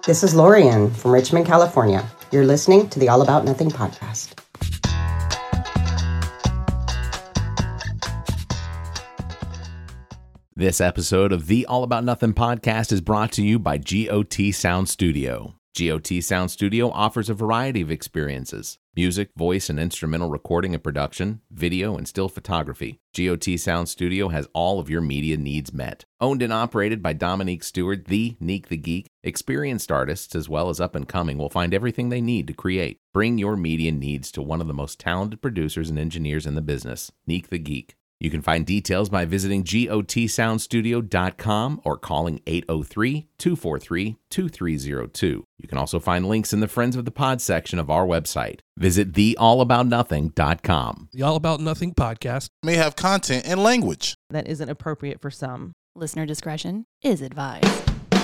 This is Lorian from Richmond, California. You're listening to the All About Nothing podcast. This episode of the All About Nothing podcast is brought to you by GOT Sound Studio. GOT Sound Studio offers a variety of experiences: music, voice, and instrumental recording and production, video, and still photography. GOT Sound Studio has all of your media needs met. Owned and operated by Dominique Stewart, the Neek the Geek, experienced artists as well as up-and-coming will find everything they need to create. Bring your media needs to one of the most talented producers and engineers in the business, Neek the Geek. You can find details by visiting gotsoundstudio.com or calling 803-243-2302. You can also find links in the Friends of the Pod section of our website. Visit theallaboutnothing.com. The All About Nothing podcast may have content and language that isn't appropriate for some. Listener discretion is advised.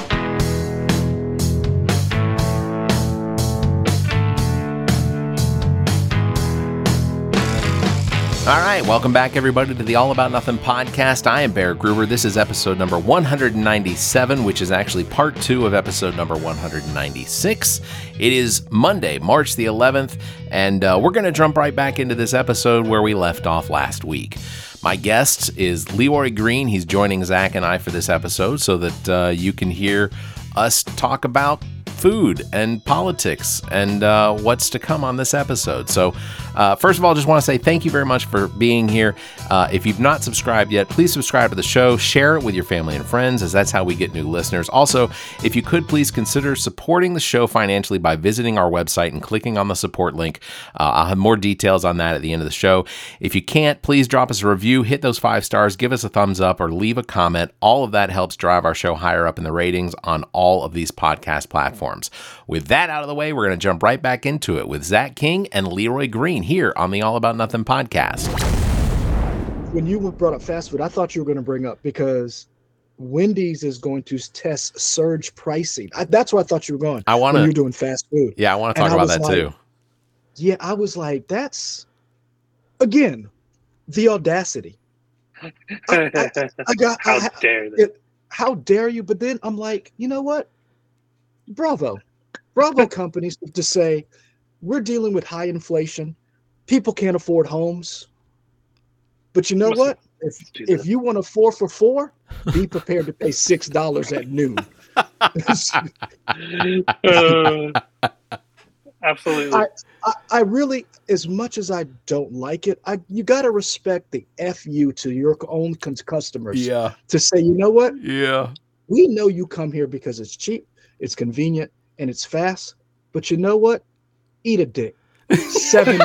All right, welcome back, everybody, to the All About Nothing podcast. I am Bear Gruber. This is episode number 197, which is actually part 2 of episode number 196. It is Monday, March the 11th, and we're going to jump right back into this episode where we left off last week. My guest is Leroy Green. He's joining Zach and I for this episode so that you can hear us talk about food and politics and what's to come on this episode. So first of all, just want to say thank you very much for being here. If you've not subscribed yet, please subscribe to the show, share it with your family and friends, as that's how we get new listeners. Also, if you could please consider supporting the show financially by visiting our website and clicking on the support link. I'll have more details on that at the end of the show. If you can't, please drop us a review, hit those 5 stars, give us a thumbs up, or leave a comment. All of that helps drive our show higher up in the ratings on all of these podcast platforms. With that out of the way, we're going to jump right back into it with Zach King and Leroy Green here on the All About Nothing podcast. When you brought up fast food, I thought you were going to bring up because Wendy's is going to test surge pricing. That's where I thought you were going. You're doing fast food. Yeah, I want to talk about that too. Yeah, I was like, that's, again, the audacity. How dare they? How dare you? But then I'm like, you know what? Bravo companies to say, we're dealing with high inflation. People can't afford homes. But you know what? If you want a 4 for $4, be prepared to pay $6 at noon. Absolutely. I really, as much as I don't like it, you got to respect the FU to your own customers. Yeah. To say, you know what? Yeah. We know you come here because it's cheap, it's convenient, and it's fast. But you know what? Eat a dick. $7.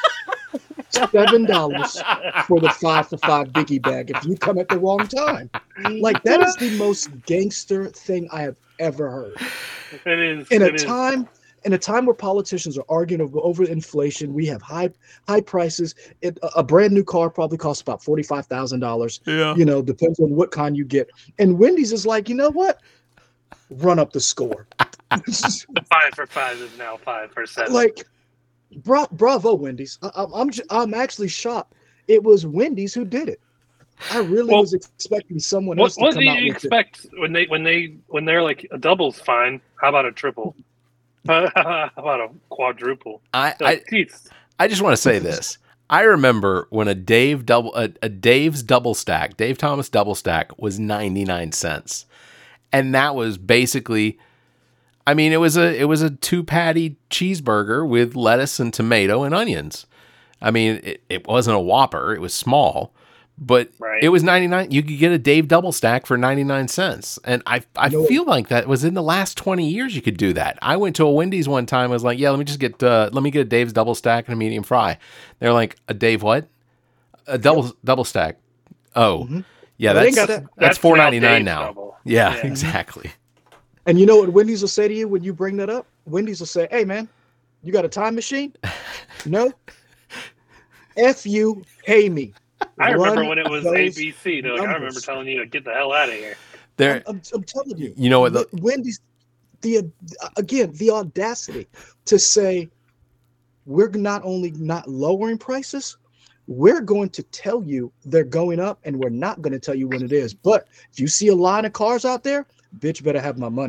$7 for the 5 for $5 biggie bag if you come at the wrong time. Like, that is the most gangster thing I have ever heard. It is. In a time where politicians are arguing over inflation, we have high prices. A brand new car probably costs about $45,000. Yeah. You know, depends on what kind you get. And Wendy's is like, you know what? Run up the score. The 5 for $5 is now 5 for $7. Like, bravo, Wendy's. I'm actually shocked. It was Wendy's who did it. I really was expecting someone else to come out with it. What do you expect when they're like a double's fine? How about a triple? How about a quadruple? I just want to say this. I remember when a Dave's double stack, Dave Thomas double stack was 99 cents. And that was basically, I mean, it was a 2-patty cheeseburger with lettuce and tomato and onions. I mean, it wasn't a Whopper, it was small, but It was 99. You could get a Dave double stack for 99 cents. And I feel like that was in the last 20 years you could do that. I went to a Wendy's one time. I was like, yeah, let me get a Dave's double stack and a medium fry. They're like, a Dave what? A double stack. Oh, yeah, that's $4.99 now. Double. Yeah, exactly. And you know what Wendy's will say to you when you bring that up? Wendy's will say, hey, man, you got a time machine? No? F you, pay me. I remember when it was ABC. I remember telling you to get the hell out of here. I'm telling you. You know what? Wendy's, the audacity to say, we're not only not lowering prices, we're going to tell you they're going up, and we're not going to tell you when it is. But if you see a line of cars out there, bitch better have my money.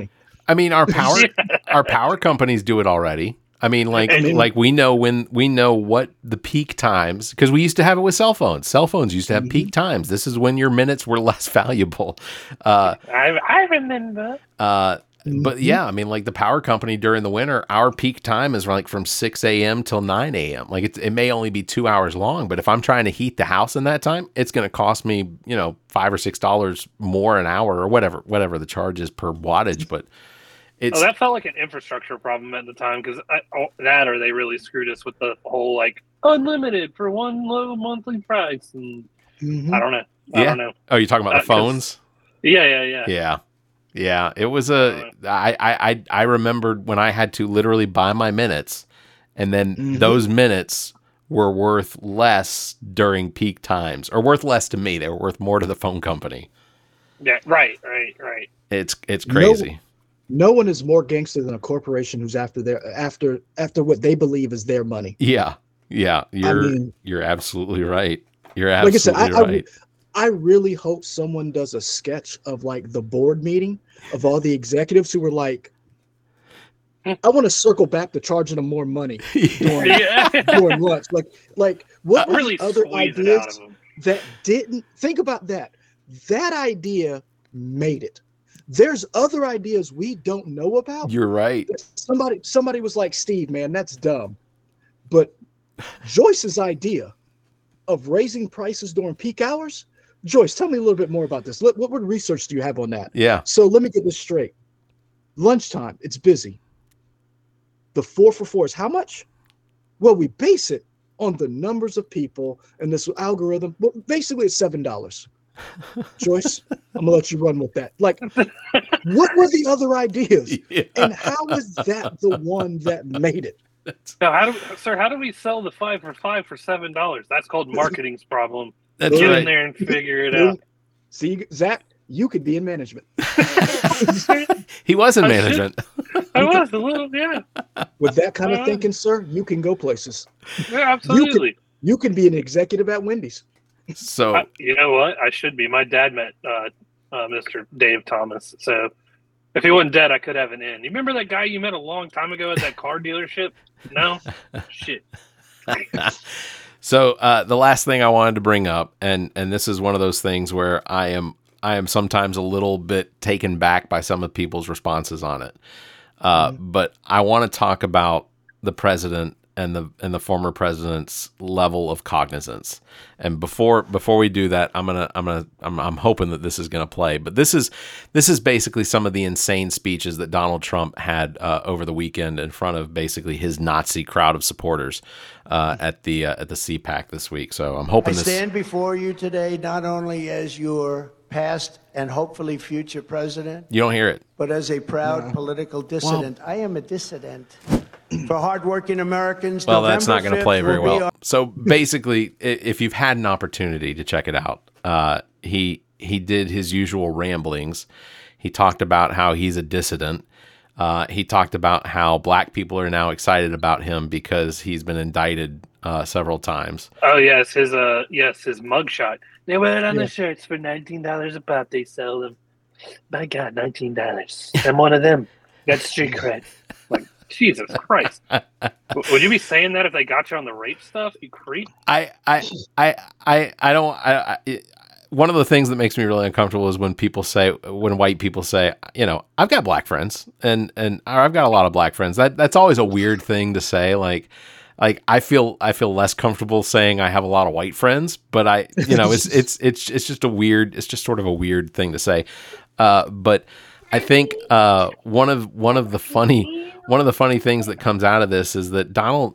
I mean, our power companies do it already. I mean, like we know what the peak times, because we used to have it with cell phones. Cell phones used to have peak times. This is when your minutes were less valuable. I remember. But yeah, I mean, like the power company during the winter, our peak time is like from 6 a.m. till 9 a.m. Like it may only be 2 hours long, but if I'm trying to heat the house in that time, it's going to cost me, $5 or $6 more an hour or whatever the charge is per wattage. But that felt like an infrastructure problem at the time, because or they really screwed us with the whole like unlimited for one low monthly price, and I don't know. I don't know. Oh, you're talking about the phones? Yeah. Yeah, it was I remembered when I had to literally buy my minutes, and then those minutes were worth less during peak times, or worth less to me. They were worth more to the phone company. Yeah, right. It's crazy. No one is more gangster than a corporation who's after what they believe is their money. Yeah. You're absolutely right. You're absolutely right. I really hope someone does a sketch of like the board meeting of all the executives who were like, I want to circle back to charging them more money during lunch. Like what were the other ideas that didn't think about that? That idea made it. There's other ideas we don't know about. You're right. Somebody was like, Steve, man, that's dumb. But Joyce's idea of raising prices during peak hours, Joyce, tell me a little bit more about this. What research do you have on that? Yeah. So let me get this straight. Lunchtime, it's busy. The 4 for 4 is how much? Well, we base it on the numbers of people and this algorithm. Well, basically, it's $7. Joyce, I'm gonna let you run with that. Like, what were the other ideas? Yeah. And how is that the one that made it? Now, how do we sell the 5 for 5 for $7? That's called marketing's problem. That's Get right. in there and figure it out. See, Zach, you could be in management. He was in management. I was a little, yeah. With that kind of thinking, sir, you can go places. Yeah, absolutely. You can be an executive at Wendy's. So you know what? I should be. My dad met Mr. Dave Thomas. So if he wasn't dead, I could have an in. You remember that guy you met a long time ago at that car dealership? No? Shit. So the last thing I wanted to bring up, and this is one of those things where I am sometimes a little bit taken back by some of people's responses on it. But I want to talk about the president and the former president's level of cognizance. And before we do that, I'm hoping that this is gonna play. But this is basically some of the insane speeches that Donald Trump had over the weekend in front of basically his Nazi crowd of supporters at the CPAC this week. So I'm hoping I stand before you today not only as your past and hopefully future president. You don't hear it. But as a proud political dissident. I am a dissident. For hardworking Americans, well, that's not going to play very well. So basically, if you've had an opportunity to check it out, he did his usual ramblings. He talked about how he's a dissident. He talked about how black people are now excited about him because he's been indicted several times. Oh yes, his mugshot. They wear it on the shirts for $19 a pop. They sell them. My God, $19. I'm one of them. Got street cred. Like, Jesus Christ. Would you be saying that if they got you on the rape stuff, you creep? I don't. One of the things that makes me really uncomfortable is when white people say, I've got black friends and I've got a lot of black friends. That's always a weird thing to say. Like I feel less comfortable saying I have a lot of white friends, but it's just sort of a weird thing to say. But I think one of the funny things that comes out of this is that Donald,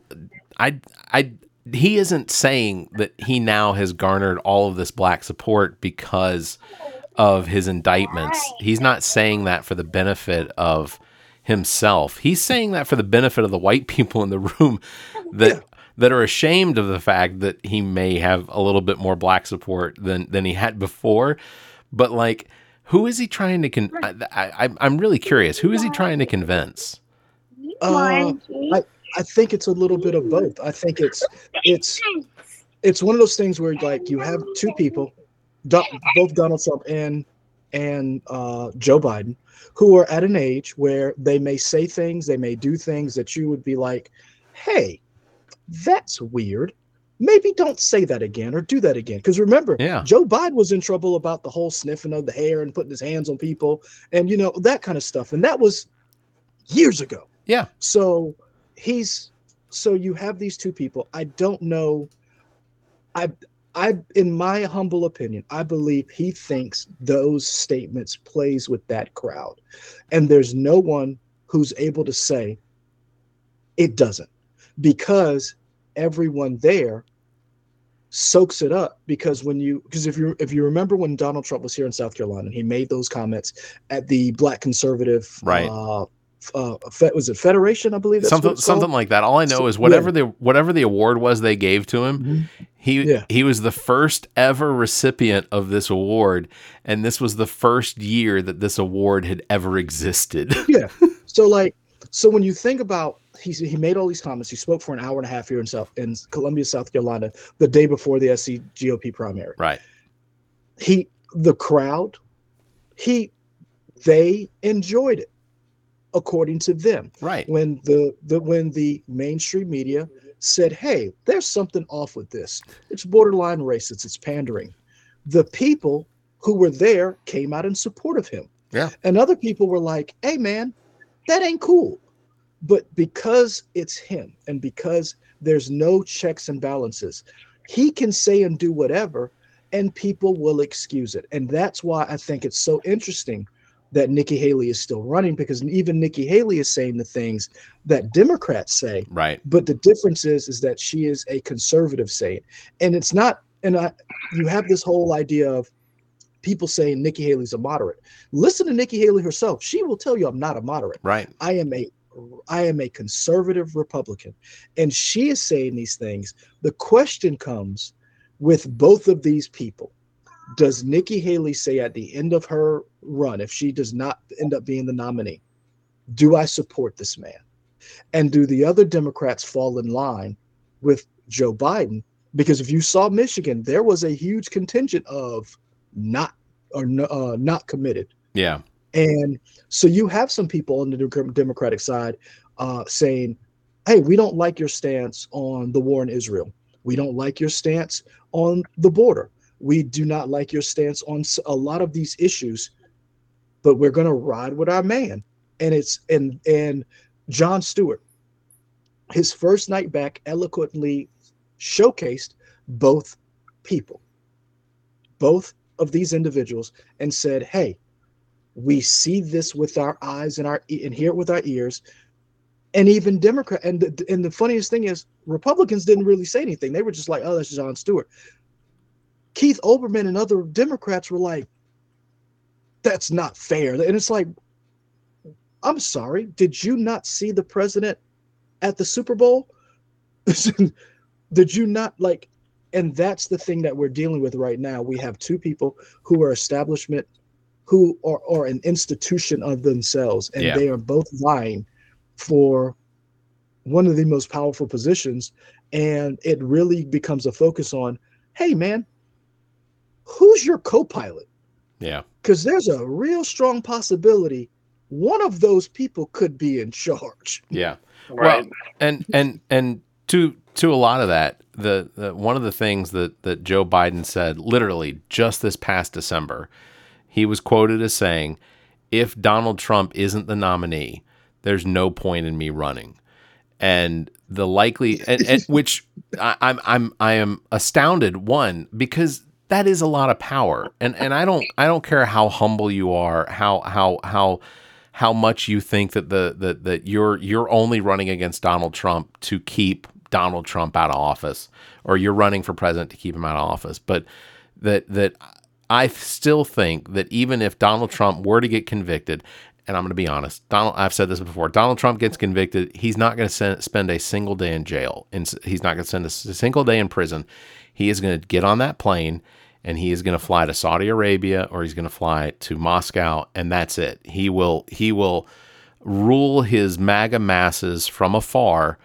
he isn't saying that he now has garnered all of this black support because of his indictments. He's not saying that for the benefit of himself. He's saying that for the benefit of the white people in the room that are ashamed of the fact that he may have a little bit more black support than he had before. But like, who is he trying to I'm really curious. Who is he trying to convince? I think it's a little bit of both. I think it's one of those things where like you have two people, both Donald Trump and and Joe Biden, who are at an age where they may say things, they may do things that you would be like, hey, that's weird. Maybe don't say that again or do that again. Because remember, Joe Biden was in trouble about the whole sniffing of the hair and putting his hands on people and, that kind of stuff. And that was years ago. Yeah. So you have these two people. I don't know. In my humble opinion, I believe he thinks those statements plays with that crowd. And there's no one who's able to say it doesn't, because everyone there soaks it up. Because if you remember when Donald Trump was here in South Carolina, and he made those comments at the Black conservative, right. Was it Federation? I believe that's something like that. All I know is whatever the award was they gave to him, he was the first ever recipient of this award, and this was the first year that this award had ever existed. Yeah. So when you think about he made all these comments, he spoke for an hour and a half here in Columbia, South Carolina, the day before the SC GOP primary. Right. The crowd, they enjoyed it. According to them, right? When the mainstream media said, "Hey, there's something off with this. It's borderline racist. It's pandering," the people who were there came out in support of him. Yeah, and other people were like, "Hey, man, that ain't cool." But because it's him, and because there's no checks and balances, he can say and do whatever, and people will excuse it. And that's why I think it's so interesting that Nikki Haley is still running, because even Nikki Haley is saying the things that Democrats say. Right. But the difference is that she is a conservative saying. And it's not, you have this whole idea of people saying Nikki Haley's a moderate. Listen to Nikki Haley herself. She will tell you I'm not a moderate. Right. I am a conservative Republican. And she is saying these things. The question comes with both of these people. Does Nikki Haley say at the end of her run, if she does not end up being the nominee, do I support this man? And do the other Democrats fall in line with Joe Biden? Because if you saw Michigan, there was a huge contingent of not committed. Yeah. And so you have some people on the Democratic side saying, hey, we don't like your stance on the war in Israel. We don't like your stance on the border. We do not like your stance on a lot of these issues, but we're going to ride with our man. And Jon Stewart, his first night back, eloquently showcased both people, both of these individuals, and said, hey, we see this with our eyes and hear it with our ears. And even Democrat, and the funniest thing is Republicans didn't really say anything. They were just like, oh, that's Jon Stewart. Keith Olbermann and other Democrats were like, that's not fair. And it's like, I'm sorry, did you not see the president at the Super Bowl? Did you not like, and that's the thing that we're dealing with right now. We have two people who are establishment, who are an institution of themselves, and they are both vying for one of the most powerful positions. And it really becomes a focus on, hey, man, who's your co-pilot? Yeah. Because there's a real strong possibility one of those people could be in charge. Yeah. Right. Well, and to a lot of that, the one of the things that Joe Biden said literally just this past December, he was quoted as saying, if Donald Trump isn't the nominee, there's no point in me running. And the likely, which I am astounded, one, because that is a lot of power, and I don't care how humble you are, how much you think that you're only running against Donald Trump to keep Donald Trump out of office, or you're running for president to keep him out of office, but that I still think that even if Donald Trump were to get convicted, and I'm going to be honest, I've said this before, Donald Trump gets convicted, he's not going to spend a single day in jail, and he's not going to spend a single day in prison. He is going to get on that plane, and he is going to fly to Saudi Arabia, or he's going to fly to Moscow, and that's it. He will rule his MAGA masses from afar,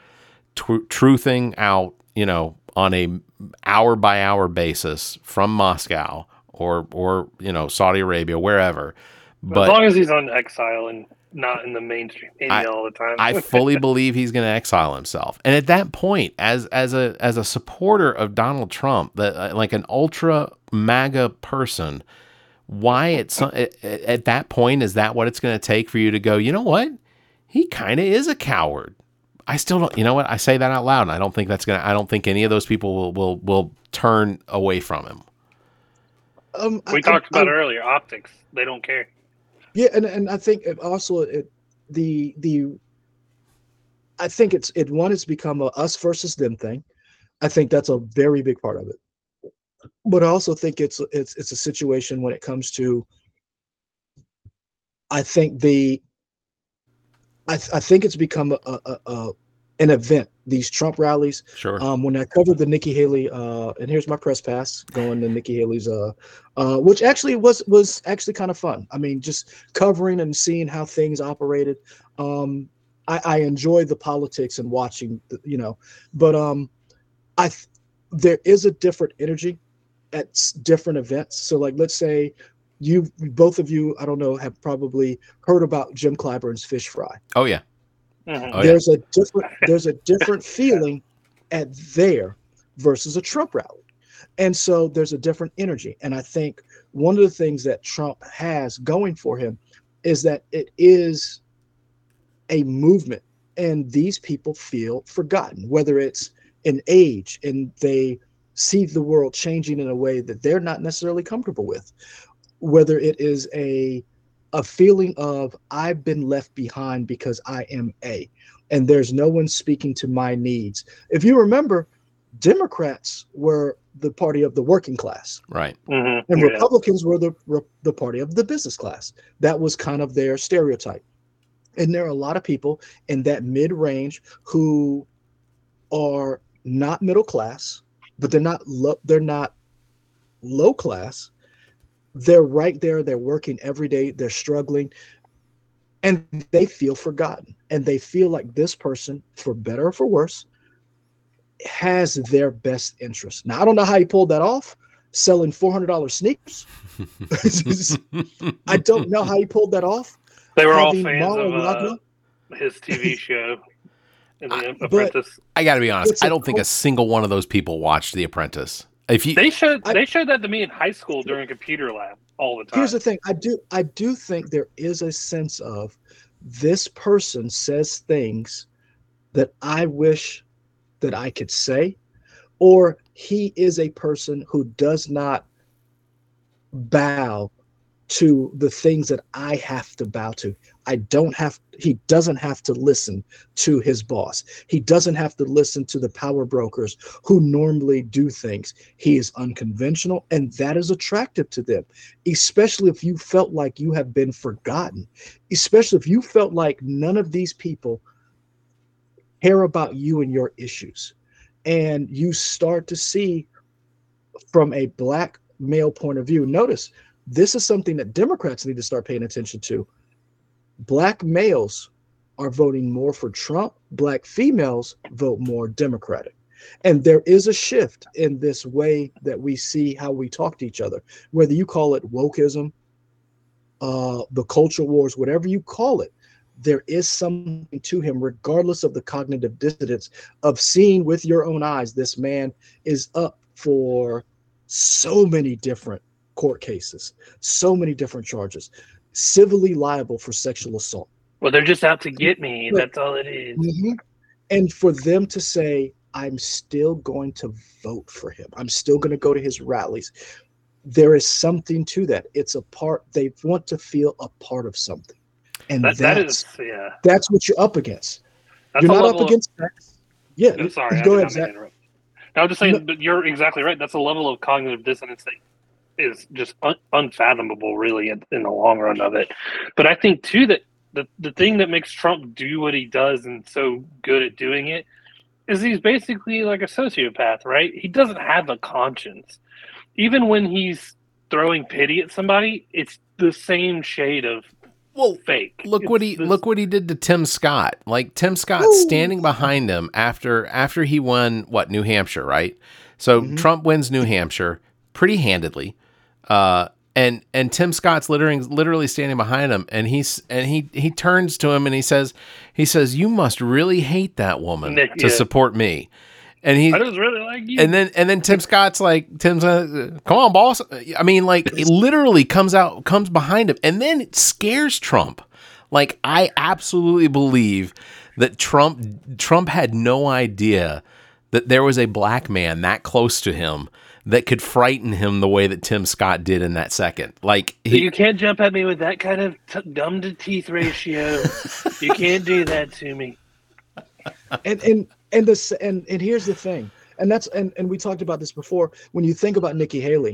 truthing out, on a hour by hour basis from Moscow or Saudi Arabia, wherever. But as long as he's on exile and not in the mainstream media all the time. I fully believe he's going to exile himself. And at that point, as a supporter of Donald Trump, like an ultra MAGA person, why at that point is that what it's going to take for you to go, you know what? He kind of is a coward. I still don't, you know what? I say that out loud, and I don't think I don't think any of those people will turn away from him. We talked about earlier, optics. They don't care. Yeah, and I think also I think it's become a us versus them thing. I think that's a very big part of it. But I also think it's a situation when it comes to, I think it's become an event, these Trump rallies. Sure. When I covered the Nikki Haley, and here's my press pass going to Nikki Haley's, which actually was actually kind of fun. I mean, just covering and seeing how things operated. I enjoy the politics and watching, but there is a different energy at different events. So like, let's say both of you, I don't know, have probably heard about Jim Clyburn's Fish Fry. Oh yeah. Mm-hmm. Oh, There's a different feeling at there versus a Trump rally. And so there's a different energy. And I think one of the things that Trump has going for him is that it is a movement, and these people feel forgotten, whether it's an age and they see the world changing in a way that they're not necessarily comfortable with, whether it is a feeling of I've been left behind because I am and there's no one speaking to my needs. If you remember, Democrats were the party of the working class, right? Mm-hmm. And Republicans were the party of the business class. That was kind of their stereotype. And there are a lot of people in that mid-range who are not middle class, but they're not low class. They're right there. They're working every day. They're struggling, and they feel forgotten. And they feel like this person, for better or for worse, has their best interest. Now, I don't know how he pulled that off, selling $400 sneakers. I don't know how he pulled that off. They were all fans of his TV show, The Apprentice. I got to be honest. I don't think a single one of those people watched The Apprentice. They showed that to me in high school during computer lab all the time. Here's the thing. I do think there is a sense of this person says things that I wish that I could say, or he is a person who does not bow to the things that I have to bow to. He doesn't have to listen to his boss. He doesn't have to listen to the power brokers who normally do things. He is unconventional, and that is attractive to them, especially if you felt like you have been forgotten, especially if you felt like none of these people care about you and your issues. And you start to see from a black male point of view, notice this is something that Democrats need to start paying attention to. Black males are voting more for Trump. Black females vote more Democratic. And there is a shift in this way that we see how we talk to each other, whether you call it wokeism, the culture wars, whatever you call it. There is something to him, regardless of the cognitive dissonance of seeing with your own eyes, this man is up for so many different court cases, so many different charges, civilly liable for sexual assault. Well, they're just out to get me. That's all it is. Mm-hmm. And for them to say, I'm still going to vote for him, I'm still going to go to his rallies, there is something to that. It's a part, they want to feel a part of something. And that's what you're up against. That's you're not up against that. Yeah. I'm sorry. Go ahead, Zach. I was just saying, but you're exactly right. That's a level of cognitive dissonance that is just unfathomable, really, in the long run of it. But I think, too, that the thing that makes Trump do what he does and so good at doing it is he's basically like a sociopath, right? He doesn't have a conscience. Even when he's throwing pity at somebody, it's the same shade of fake. Look what he did to Tim Scott. Like Tim Scott standing behind him after he won New Hampshire, right? So Trump wins New Hampshire pretty handedly. And Tim Scott's literally standing behind him, and he turns to him and he says, "You must really hate that woman to support me." And I just really like you. And then Tim Scott's like, come on, boss. I mean, like, it literally comes behind him, and then it scares Trump. Like, I absolutely believe that Trump had no idea that there was a black man that close to him that could frighten him the way that Tim Scott did in that second. Like, you can't jump at me with that kind of gum to teeth ratio. You can't do that to me. And here's the thing, and we talked about this before. When you think about Nikki Haley,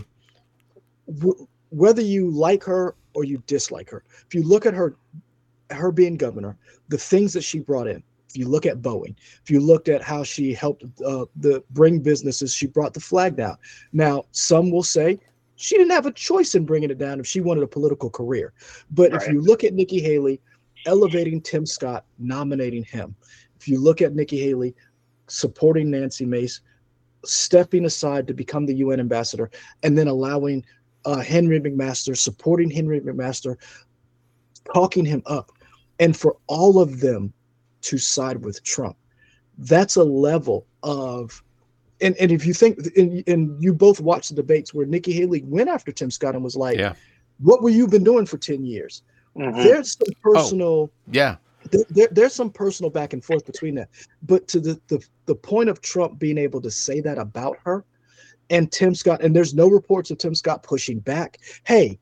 whether you like her or you dislike her, if you look at her being governor, the things that she brought in. If you look at Boeing, if you looked at how she helped bring businesses, she brought the flag down. Now, some will say she didn't have a choice in bringing it down if she wanted a political career. But If you look at Nikki Haley elevating Tim Scott, nominating him, if you look at Nikki Haley supporting Nancy Mace, stepping aside to become the UN ambassador, and then allowing Henry McMaster, supporting Henry McMaster, talking him up, and for all of them to side with Trump, that's a level of, and if you think, and you both watched the debates where Nikki Haley went after Tim Scott and was like, what were you been doing for 10 years? Mm-hmm. There's some personal, there's some personal back and forth between that. But to the point of Trump being able to say that about her and Tim Scott, and there's no reports of Tim Scott pushing back. Hey,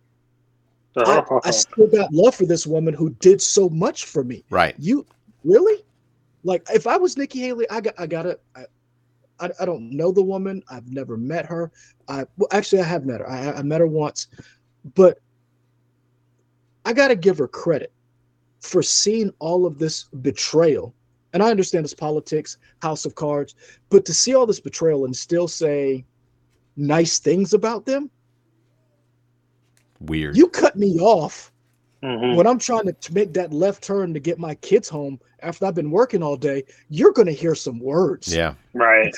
I still got love for this woman who did so much for me. Right. You really? Like, if I was Nikki Haley, I don't know the woman. I've never met her. Actually, I have met her. I met her once, but I got to give her credit for seeing all of this betrayal. And I understand it's politics, House of Cards, but to see all this betrayal and still say nice things about them. Weird. You cut me off when I'm trying to make that left turn to get my kids home after I've been working all day. You're going to hear some words. Yeah. Right.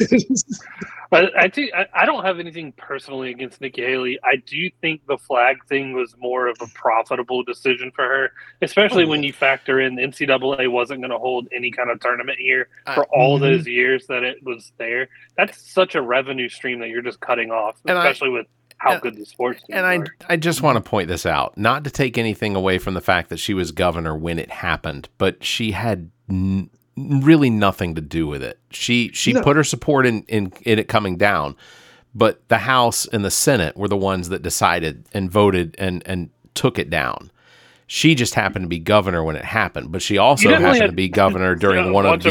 I think I don't have anything personally against Nikki Haley. I do think the flag thing was more of a profitable decision for her, especially when you factor in the NCAA wasn't going to hold any kind of tournament here for all those years that it was there. That's such a revenue stream that you're just cutting off, especially with how good the sports teams are. I just want to point this out, not to take anything away from the fact that she was governor when it happened, but she had really nothing to do with it. She put her support in it coming down, but the House and the Senate were the ones that decided and voted and took it down. She just happened to be governor when it happened, but she also happened to be governor during one of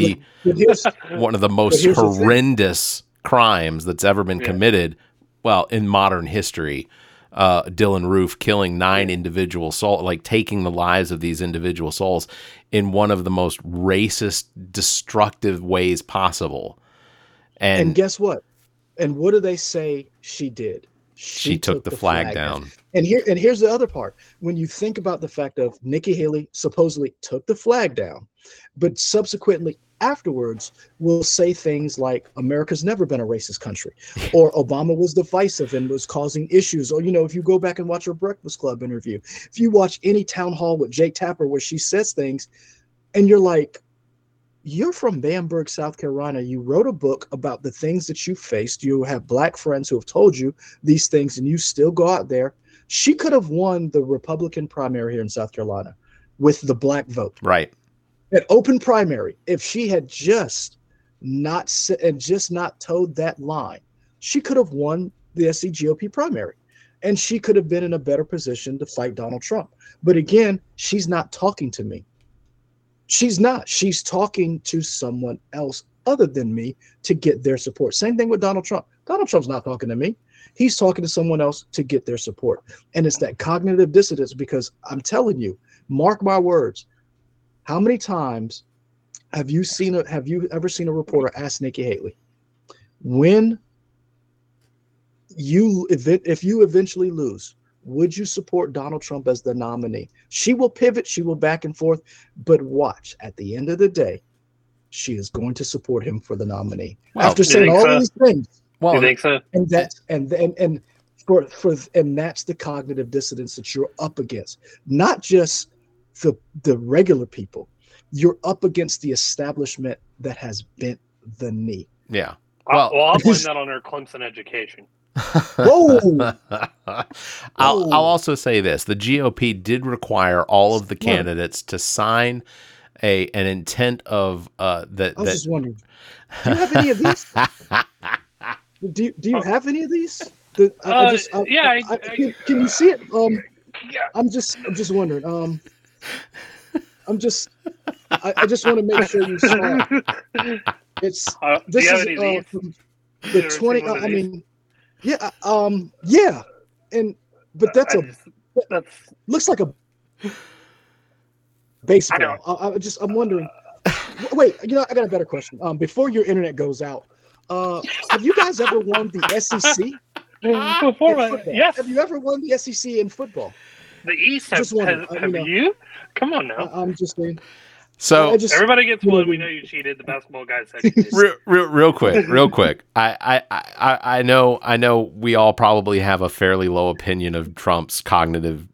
the most horrendous crimes that's ever been committed. Well, in modern history, Dylan Roof killing 9 individual souls, like taking the lives of these individual souls in one of the most racist, destructive ways possible. And guess what? And what do they say she did? She took the flag down. And here's the other part. When you think about the fact of Nikki Haley supposedly took the flag down, but subsequently afterwards will say things like America's never been a racist country, or Obama was divisive and was causing issues. Or, if you go back and watch her Breakfast Club interview, if you watch any town hall with Jake Tapper where she says things and you're like, you're from Bamberg, South Carolina. You wrote a book about the things that you faced. You have black friends who have told you these things and you still go out there. She could have won the Republican primary here in South Carolina with the black vote. Right. An open primary, if she had just not towed that line, she could have won the SC GOP primary, and she could have been in a better position to fight Donald Trump. But again, she's not talking to me. She's not. She's talking to someone else other than me to get their support. Same thing with Donald Trump. Donald Trump's not talking to me. He's talking to someone else to get their support. And it's that cognitive dissonance, because I'm telling you, mark my words, how many times have you ever seen a reporter ask Nikki Haley, if you eventually lose, would you support Donald Trump as the nominee? She will pivot, she will back and forth, but watch, at the end of the day, she is going to support him for the nominee. After saying all these things. Well, you think so? And And that's the cognitive dissonance that you're up against. Not just the regular people. You're up against the establishment that has bent the knee. Yeah. Well, I'll blame that on our Clemson education. Whoa. I'll also say this: the GOP did require all of the candidates to sign an intent of that. I was just wondering, do you have any of these? Do you have any of these? Can you see it? I'm just wondering. I just want to make sure you saw it. It's this is from the 20. I mean, yeah, but that's looks like a baseball. I'm wondering. Wait, I got a better question. Before your internet goes out, have you guys ever won the SEC? Yes. Have you ever won the SEC in football? The East have you? Come on now. I'm just saying. So everybody gets one. We know you cheated. The basketball guys said you did. real quick. I know we all probably have a fairly low opinion of Trump's cognitive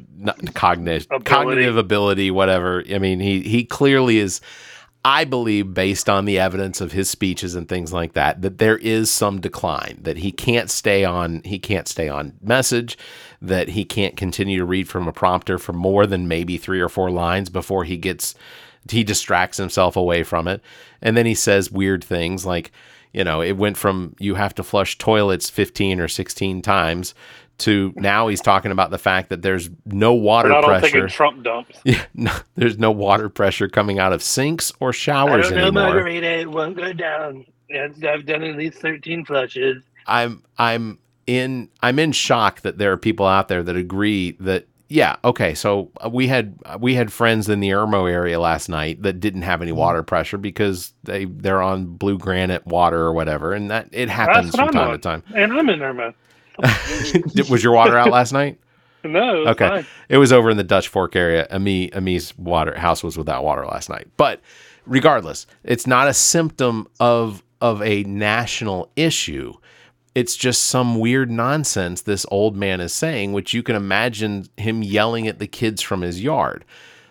ability, whatever. I mean, he clearly is. I believe, based on the evidence of his speeches and things like that, that there is some decline, that he can't stay on message, that he can't continue to read from a prompter for more than maybe 3 or 4 lines before he distracts himself away from it. And then he says weird things like, it went from you have to flush toilets 15 or 16 times to now he's talking about the fact that there's no water pressure. Trump dumps. Yeah, there's no water pressure coming out of sinks or showers anymore. I don't know, Margarita, it won't go down. I've done at least 13 flushes. I'm in shock that there are people out there that agree that okay, so we had friends in the Irmo area last night that didn't have any water pressure because they're on blue granite water or whatever, and that it happens from time to time. And I'm in Irmo. Was your water out last night? No. Okay. Fine. It was over in the Dutch Fork area. Ami's house was without water last night. But regardless, it's not a symptom of a national issue. It's just some weird nonsense this old man is saying, which you can imagine him yelling at the kids from his yard.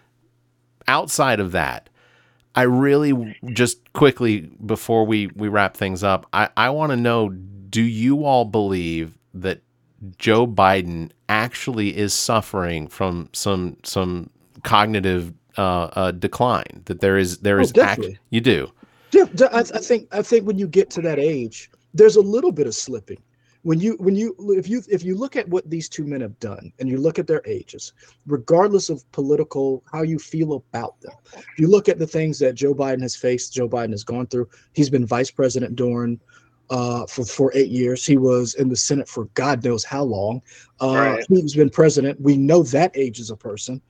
Outside of that, I really just quickly, before we wrap things up, I want to know, do you all believe that Joe Biden actually is suffering from some cognitive decline? That there is definitely. You do. Yeah, I think when you get to that age, there's a little bit of slipping. If you look at what these two men have done and you look at their ages, regardless of political how you feel about them, if you look at the things that Joe Biden has faced, Joe Biden has gone through. He's been vice president during for 8 years. He was in the Senate for God knows how long. Right. He's been president. We know that ages a person.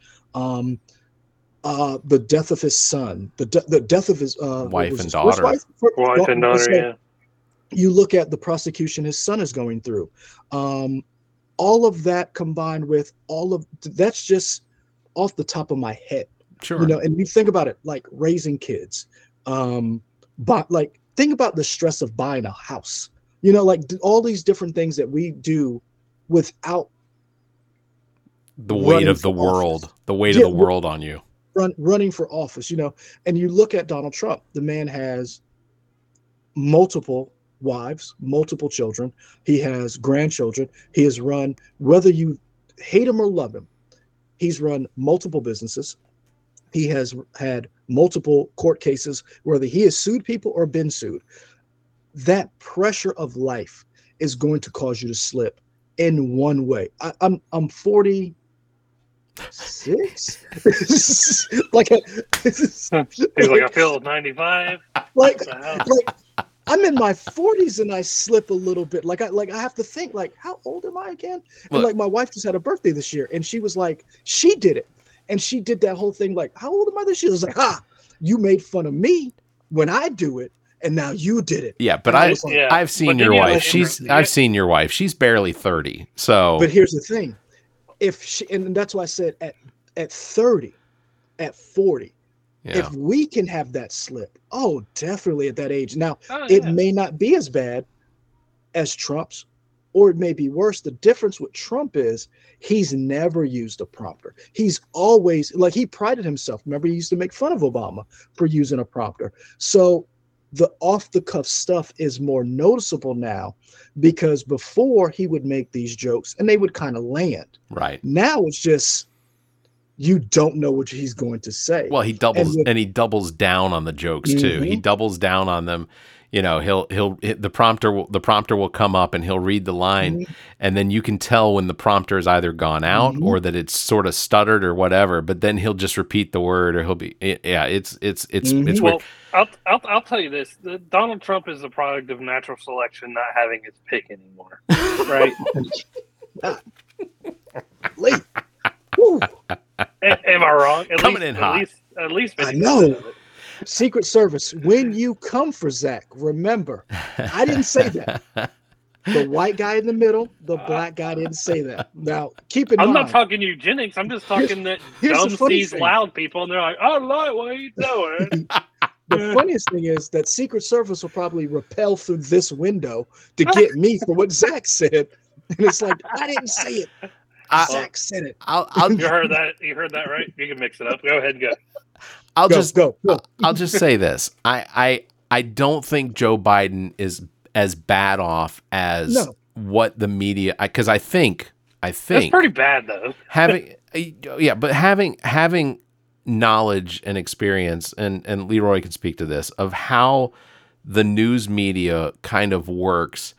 The death of his son, the death of his wife and daughter. Wife and daughter, yeah. You look at the prosecution his son is going through. All of that combined with that's just off the top of my head. Sure. And you think about it, like raising kids, but like think about the stress of buying a house, like all these different things that we do without the weight of the world, of the world on you. Running for office, and you look at Donald Trump, the man has multiple wives, multiple children. He has grandchildren. He has run, whether you hate him or love him, he's run multiple businesses. He has had multiple court cases, whether he has sued people or been sued. That pressure of life is going to cause you to slip in one way. I'm 46. Like he's like, I feel 95. Like I'm in my 40s and I slip a little bit. Like I have to think, like, how old am I again? And like my wife just had a birthday this year, and she was like, she did it. And she did that whole thing, like, how old am I this year? I was like, you made fun of me when I do it, and now you did it. Yeah, but I've seen your wife. I've seen your wife. She's barely 30. So, but here's the thing, and that's why I said at 30, at 40, if we can have that slip, definitely at that age. Now, it may not be as bad as Trump's, or it may be worse. The difference with Trump is he's never used a prompter. He's always, like, he prided himself. Remember, he used to make fun of Obama for using a prompter. So the off-the-cuff stuff is more noticeable now, because before he would make these jokes and they would kind of land. Right. Now it's just, you don't know what he's going to say. Well, he doubles down on the jokes too. He doubles down on them. You know, the prompter will come up and he'll read the line, and then you can tell when the prompter has either gone out or that it's sort of stuttered or whatever. But then he'll just repeat the word, or it's weird. Well, I'll tell you this: Donald Trump is the product of natural selection, not having his pick anymore, right? Late. Am I wrong? Coming in hot. At least I know. Secret Service, when you come for Zach, remember, I didn't say that. The white guy in the middle, the black guy didn't say that. Now, keep in mind. I'm not talking eugenics. I'm just talking that dumb sees loud people, and they're like, "Oh, Lord, what are you doing?" The funniest thing is that Secret Service will probably rappel through this window to get me for what Zach said, and it's like, I didn't say it. Zach said it. You heard that? You heard that, right? You can mix it up. Go ahead and go. I'll just say this. I don't think Joe Biden is as bad off as what the media, because I think that's pretty bad though. having knowledge and experience, and Leroy can speak to this, of how the news media kind of works.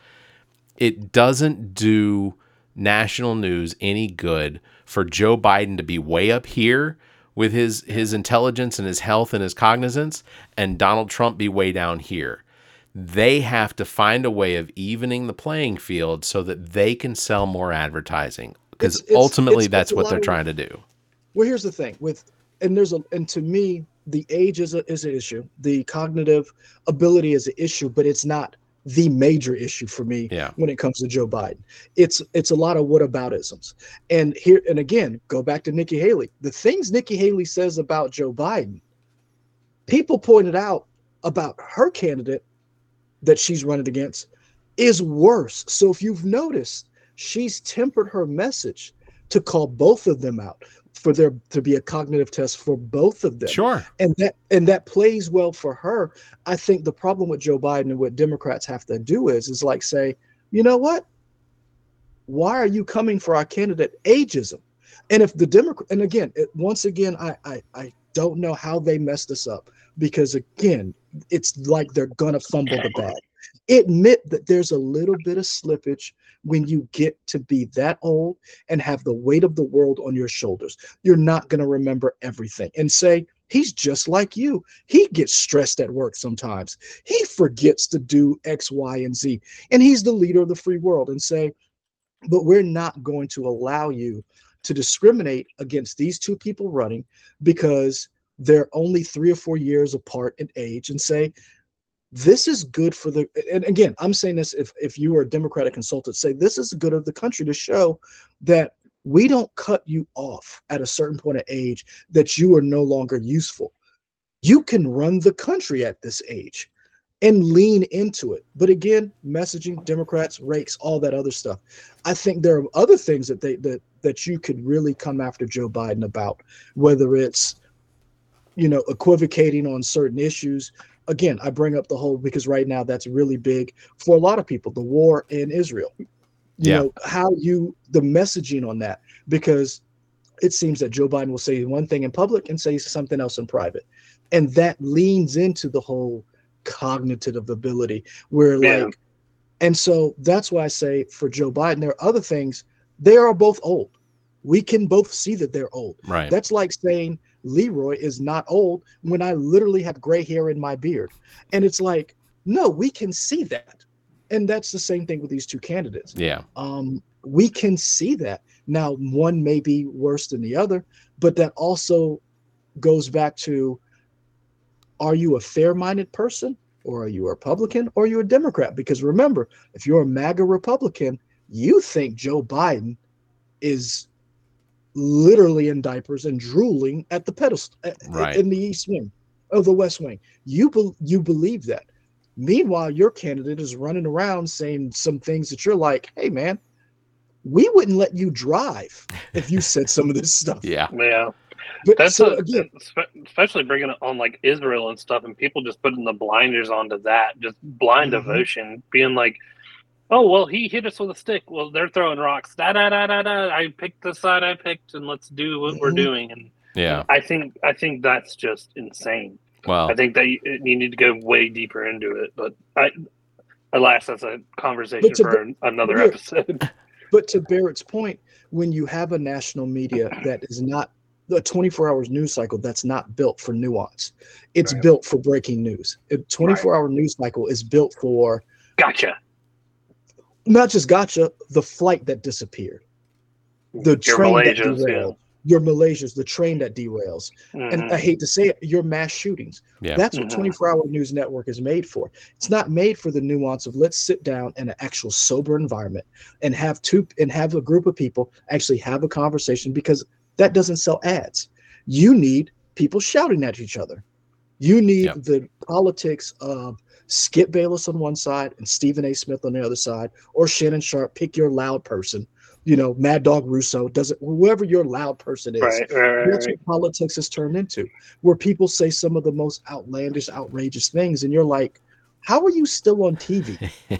It doesn't do national news any good for Joe Biden to be way up here with his intelligence and his health and his cognizance, and Donald Trump be way down here. They have to find a way of evening the playing field so that they can sell more advertising, because ultimately that's what they're trying to do. Well, here's the thing and to me, the age is an issue. The cognitive ability is an issue, but it's not the major issue for me when it comes to Joe Biden. It's a lot of whataboutisms. And again, go back to Nikki Haley. The things Nikki Haley says about Joe Biden, people pointed out about her candidate that she's running against is worse. So if you've noticed, she's tempered her message to call both of them out, for there to be a cognitive test for both of them. Sure. And that plays well for her. I think the problem with Joe Biden and what Democrats have to do is like say, you know what? Why are you coming for our candidate? Ageism. And if the Democrat, and again, once again, I don't know how they messed this up, because again, it's like they're gonna fumble the bag. Admit that there's a little bit of slippage when you get to be that old and have the weight of the world on your shoulders. You're not going to remember everything, and say, he's just like you. He gets stressed at work sometimes. He forgets to do X, Y, and Z. And he's the leader of the free world, and say, but we're not going to allow you to discriminate against these two people running because they're only 3 or 4 years apart in age, and say, this is good for the, and again, I'm saying this, if you are a Democratic consultant, say this is good of the country to show that we don't cut you off at a certain point of age that you are no longer useful. You can run the country at this age and lean into it. But again, messaging, Democrats, rakes, all that other stuff. I think there are other things that you could really come after Joe Biden about, whether it's, equivocating on certain issues. Again, I bring up the whole, because right now that's really big for a lot of people, the war in Israel. The messaging on that, because it seems that Joe Biden will say one thing in public and say something else in private. And that leans into the whole cognitive ability and so that's why I say for Joe Biden, there are other things. They are both old. We can both see that they're old. Right. That's like saying Leroy is not old when I literally have gray hair in my beard. And it's like, no, we can see that. And that's the same thing with these two candidates. Yeah. We can see that. Now, one may be worse than the other, but that also goes back to, are you a fair-minded person, or are you a Republican, or are you a Democrat? Because remember, if you're a MAGA Republican, you think Joe Biden is literally in diapers and drooling at the pedestal in the East Wing of the West Wing. You believe that. Meanwhile, your candidate is running around saying some things that you're like, hey, man, we wouldn't let you drive if you said some of this stuff. Yeah. But That's so, again, especially bringing it on like Israel and stuff, and people just putting the blinders onto that, just blind devotion, being like, oh, well, he hit us with a stick. Well, they're throwing rocks. Da da da da da. I picked the side I picked, and let's do what we're doing. And I think that's just insane. Well, I think that you need to go way deeper into it. But alas, that's a conversation for another episode. But to Barrett's point, when you have a national media that is not a 24-hour news cycle, that's not built for nuance. It's built for breaking news. A 24-hour news cycle is built for gotcha. Not just gotcha, the flight that disappeared, the train that derailed, your Malaysias, the train that derails, and I hate to say it, your mass shootings. That's what 24-hour news network is made for. It's not made for the nuance of let's sit down in an actual sober environment and have a group of people actually have a conversation, because that doesn't sell ads. You need people shouting at each other. You need the politics of Skip Bayless on one side and Stephen A. Smith on the other side, or Shannon Sharp. Pick your loud person. Mad Dog Russo, whoever your loud person is. That's what politics has turned into, where people say some of the most outlandish, outrageous things, and you're like, how are you still on TV?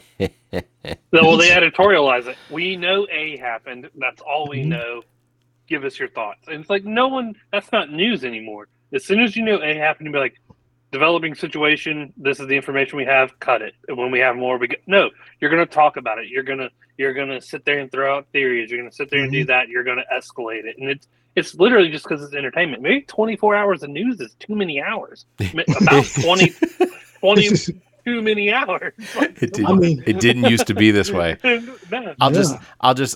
Well, they editorialize it. We know A happened. That's all we know. Give us your thoughts. And it's like, that's not news anymore. As soon as you know A happened, you'll be like, developing situation, this is the information we have, cut it. And when we have more, no, you're going to talk about it. You're going to sit there and throw out theories. You're going to sit there and do that. You're going to escalate it. And it's literally just because it's entertainment. Maybe 24 hours of news is too many hours. About 20 too many hours. It didn't used to be this way. I'll just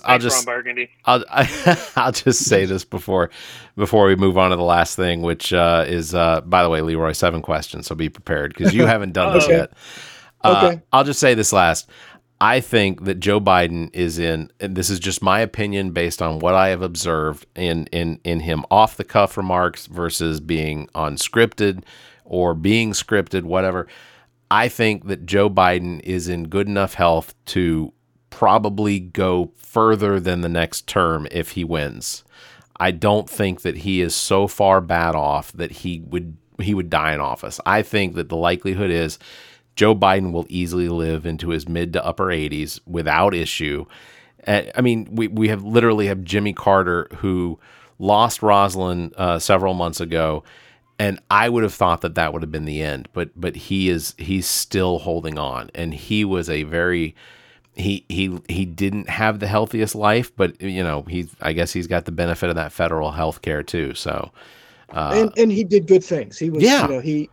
say this before we move on to the last thing, which is by the way, Leroy, 7 questions, so be prepared because you haven't done this yet. Okay. I'll just say this last. I think that Joe Biden is in, and this is just my opinion based on what I have observed in him off the cuff remarks versus being unscripted or being scripted, whatever. I think that Joe Biden is in good enough health to probably go further than the next term if he wins. I don't think that he is so far bad off that he would die in office. I think that the likelihood is Joe Biden will easily live into his mid to upper 80s without issue. I mean, we literally have Jimmy Carter, who lost Rosalind several months ago. And I would have thought that would have been the end, but he's still holding on, and he was a very he didn't have the healthiest life, but I guess he's got the benefit of that federal health care too. So and he did good things. He was I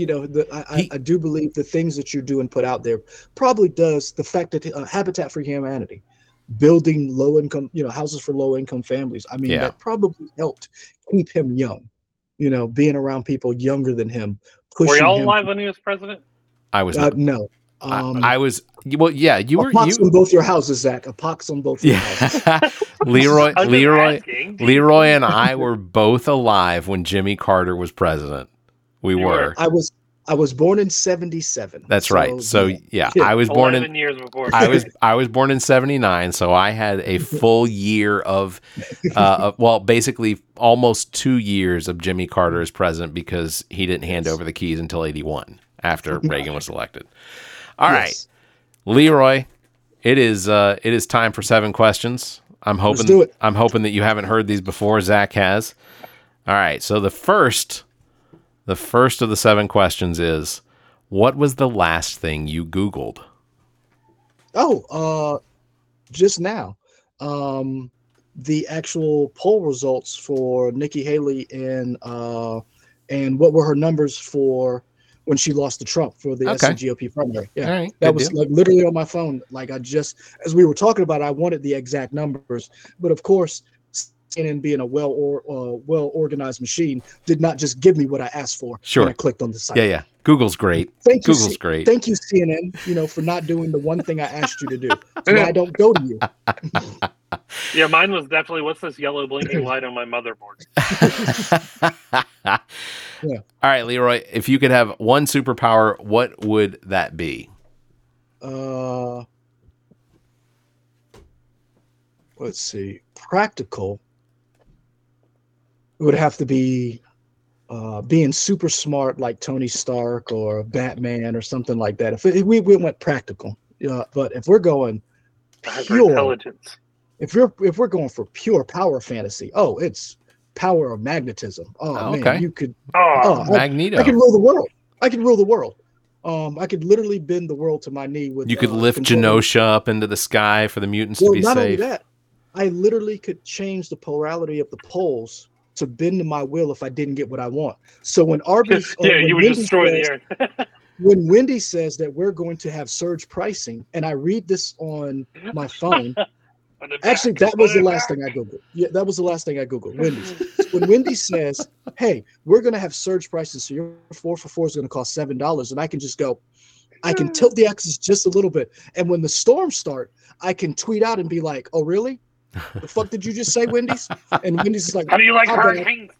do believe the things that you do and put out there probably does the fact that Habitat for Humanity, building low income houses for low income families. I mean that probably helped keep him young. Being around people younger than him. Were y'all alive when he was president? I was no. I was. Well, yeah, you were. A pox on both your houses, Zach. A pox on both your houses. Leroy, and I were both alive when Jimmy Carter was president. We were. I was born in 1977. That's right. So yeah, I was born 11 years before. I was born in 1979, so I had a full year of basically almost 2 years of Jimmy Carter as president, because he didn't hand over the keys until 1981 after Reagan was elected. All right, Leroy, it is time for 7 questions. I'm hoping that you haven't heard these before. Zach has. All right, so the first of the 7 questions is, what was the last thing you Googled? Just now. The actual poll results for Nikki Haley and what were her numbers for when she lost to Trump for the SCGOP primary. Yeah, right, that was like literally on my phone. Like as we were talking about, I wanted the exact numbers, but of course, CNN being a well organized machine did not just give me what I asked for. Sure. When I clicked on the site. Yeah. Google's great. Google's great. Thank you, CNN, for not doing the one thing I asked you to do. That's why I don't go to you. Yeah, mine was definitely, what's this yellow blinking light on my motherboard? Yeah. All right, Leroy, if you could have one superpower, what would that be? Let's see. Practical would have to be being super smart like Tony Stark or Batman or something like that. If we went practical, but if we're going pure intelligence, if we're going for pure power fantasy, it's power of magnetism. Oh man, okay. you could. Magneto. I could rule the world. I could rule the world. I could literally bend the world to my knee with. You could lift Genosha up into the sky for the mutants to be not safe. Only that, I literally could change the polarity of the poles to bend to my will if I didn't get what I want. So when Arby's, you would destroy the earth. When Wendy says that we're going to have surge pricing, and I read this on my phone. Actually, that was the last thing I Googled. Yeah, that was the last thing I Googled. Wendy's. When Wendy says, "Hey, we're going to have surge prices, so your 4 for $4 is going to cost $7," and I can just go, I can tilt the axis just a little bit, and when the storms start, I can tweet out and be like, "Oh, really? The fuck did you just say, Wendy's?" And Wendy's is like, "How do you like hurricanes?"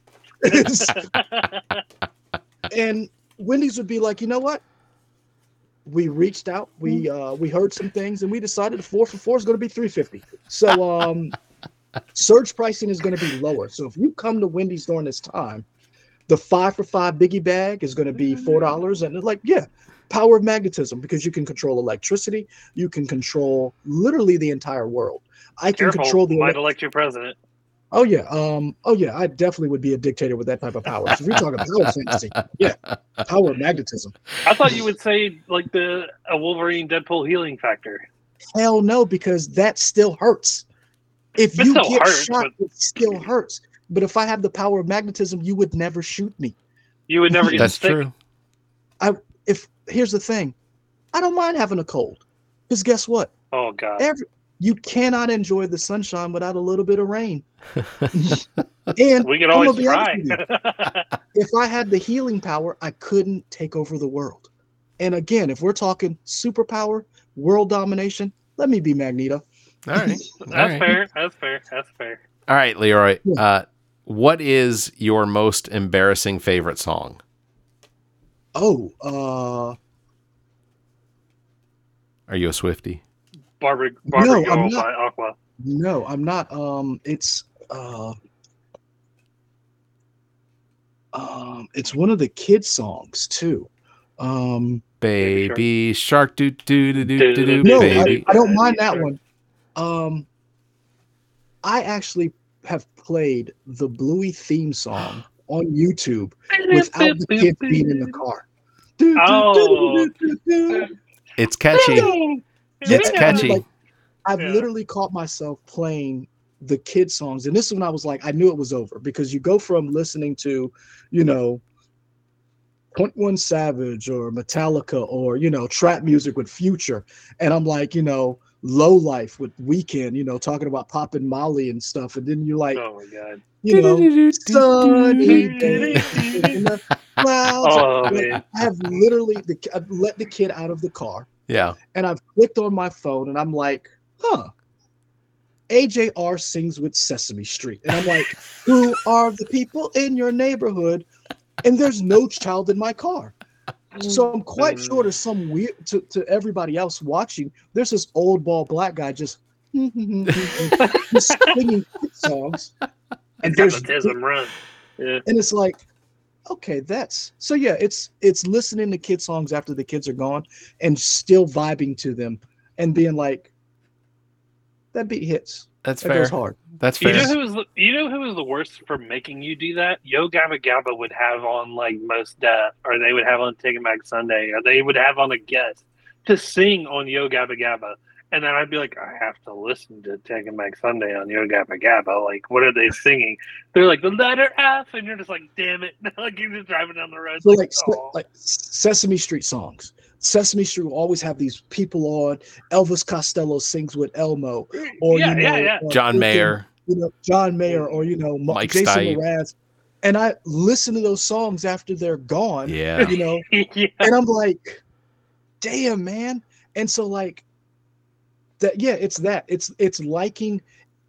And Wendy's would be like, "You know what? We reached out, we heard some things, and we decided the 4 for $4 is going to be $3.50. So surge pricing is going to be lower. So if you come to Wendy's during this time, the 5 for $5 biggie bag is going to be $4, and it's like, power of magnetism, because you can control electricity, you can control literally the entire world. I can control the might elect you president. Oh yeah, I definitely would be a dictator with that type of power. So if you're talking power fantasy, power of magnetism. I thought you would say like a Wolverine Deadpool healing factor. Hell no, because that still hurts. If you get shot, it still hurts. But if I have the power of magnetism, you would never shoot me. You would never get That's sick. true. Here's the thing, I don't mind having a cold, because guess what? Oh God. You cannot enjoy the sunshine without a little bit of rain. And we can always try. If I had the healing power, I couldn't take over the world. And again, if we're talking superpower, world domination, let me be Magneto. All right. That's fair. All right, Leroy. What is your most embarrassing favorite song? Are you a Swiftie? Barbara No, Girl I'm not. by Aqua. No, I'm not. It's one of the kids' songs too. Baby Shark, do do do do do do. No, baby. I don't mind that one. I actually have played the Bluey theme song on YouTube without the kids being in the car. It's catchy. It's catchy. Like, I've literally caught myself playing the kid songs, and this one I was like, I knew it was over, because you go from listening to, 21 Savage or Metallica or trap music with Future, and I'm like, Low Life with Weeknd, talking about popping Molly and stuff, and then you're like, oh my God, sunny day in the clouds. Oh man, I've let the kid out of the car. Yeah. And I've clicked on my phone and I'm like, AJR sings with Sesame Street. And I'm like, who are the people in your neighborhood? And there's no child in my car. So I'm quite sure to some weird, to everybody else watching, there's this old bald black guy just singing kid songs. And there's run. Yeah. And it's like, okay, it's listening to kid songs after the kids are gone and still vibing to them and being like, that beat hits. That's that fair. Goes hard. That's fair. You know who was the worst for making you do that? Yo Gabba Gabba would have on like Most Def, or they would have on Taking Back Sunday, or they would have on a guest to sing on Yo Gabba Gabba. And then I'd be like, I have to listen to Taking Back Sunday on Yo Gabba Gabba. Like, what are they singing? They're like, the letter F, and you're just like, damn it. Like, you're just driving down the road. So like Sesame Street songs. Sesame Street will always have these people on. Elvis Costello sings with Elmo. Or, John Mayer. John Mayer, or, Mike Jason Stipe. Mraz. And I listen to those songs after they're gone. Yeah. And I'm like, damn, man. And so, like, it's liking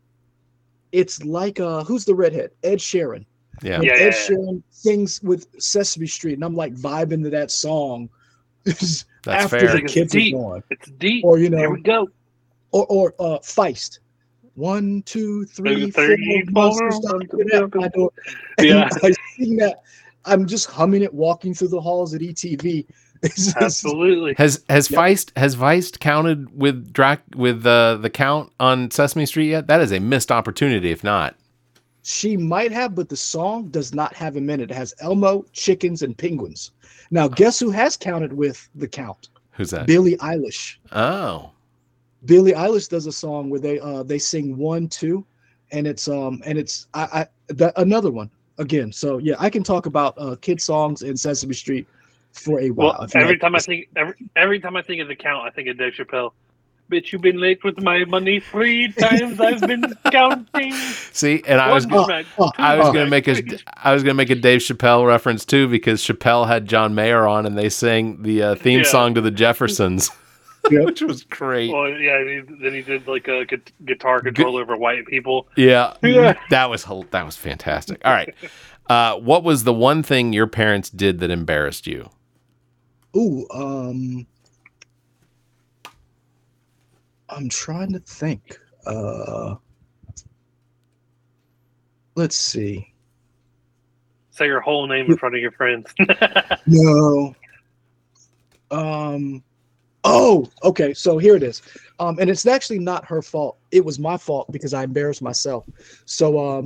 it's like who's the redhead? Ed Sheeran. Yeah. When Yeah, Ed yeah. Sheeran sings with Sesame Street, and I'm like vibing to that song That's after fair. the It's kids are deep. gone. It's deep. Or you Here know, we go. or Feist. 1, 2, 3, 4 3, 4, monsters knocking at my door. And Yeah. I sing that. I'm just humming it, walking through the halls at ETV. Absolutely. Has Feist counted with the Count on Sesame Street yet? That is a missed opportunity. If not, She might have, but the song does not have him in it. It has Elmo, chickens, and penguins. Now, guess who has counted with the Count? who's that? Billie Eilish. Oh, Billie Eilish does a song where they sing 1, 2, and it's another one again. So yeah, I can talk about kid songs in Sesame Street for a while. Well, every time I think of the Count, I think of Dave Chappelle. Bitch, you've been late with my money 3 times. I've been counting. see, and I was gonna make a Dave Chappelle reference too, because Chappelle had John Mayer on and they sang the theme song to the Jeffersons, which was great. Well, yeah. Then he did like a guitar control over white people. Yeah, Yeah. that was fantastic. All right, what was the one thing your parents did that embarrassed you? Ooh, I'm trying to think. Let's see. Say your whole name in front of your friends. No. Oh, okay. So here it is. And it's actually not her fault. It was my fault because I embarrassed myself. So,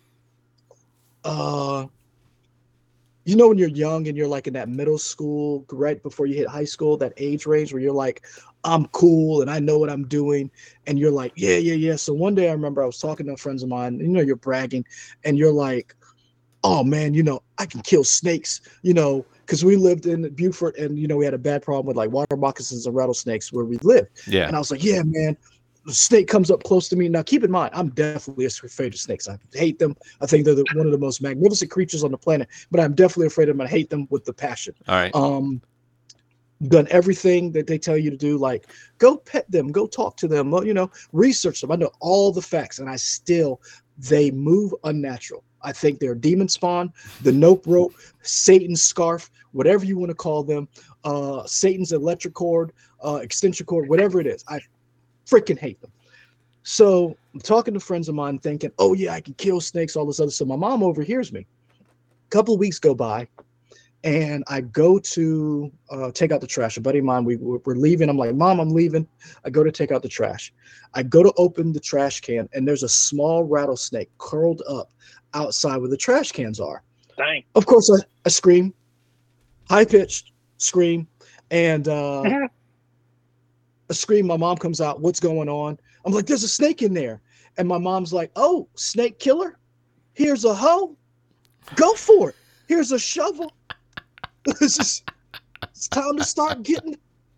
you know, when you're young and you're like in that middle school, right before you hit high school, that age range where you're like, I'm cool and I know what I'm doing. And you're like, yeah. So one day I remember I was talking to friends of mine, you know, you're bragging and you're like, oh man, you know, I can kill snakes, you know, because we lived in Beaufort and, you know, we had a bad problem with like water moccasins and rattlesnakes where we lived. Yeah, And I was like, yeah, man, the snake comes up close to me. Now, keep in mind, I'm definitely afraid of snakes. I hate them. I think they're one of the most magnificent creatures on the planet, but I'm definitely afraid of them. I hate them with the passion. all right. Done everything that they tell you to do, like go pet them, go talk to them, you know, research them. I know all the facts, and they move unnatural. I think they're demon spawn, the nope rope, Satan's scarf, whatever you want to call them, Satan's electric cord, extension cord, whatever it is. I freaking hate them. So I'm talking to friends of mine thinking, oh yeah, I can kill snakes, all this other stuff. My mom overhears me. A couple of weeks go by and I go to take out the trash. A buddy of mine, we're leaving. I'm like, Mom, I'm leaving. I go to take out the trash. I go to open the trash can and there's a small rattlesnake curled up outside where the trash cans are. Dang. Of course, I scream, high-pitched scream, and a scream. My mom comes out. What's going on? I'm like, there's a snake in there. And my mom's like, oh, snake killer? Here's a hoe. Go for it. Here's a shovel. It's time to start getting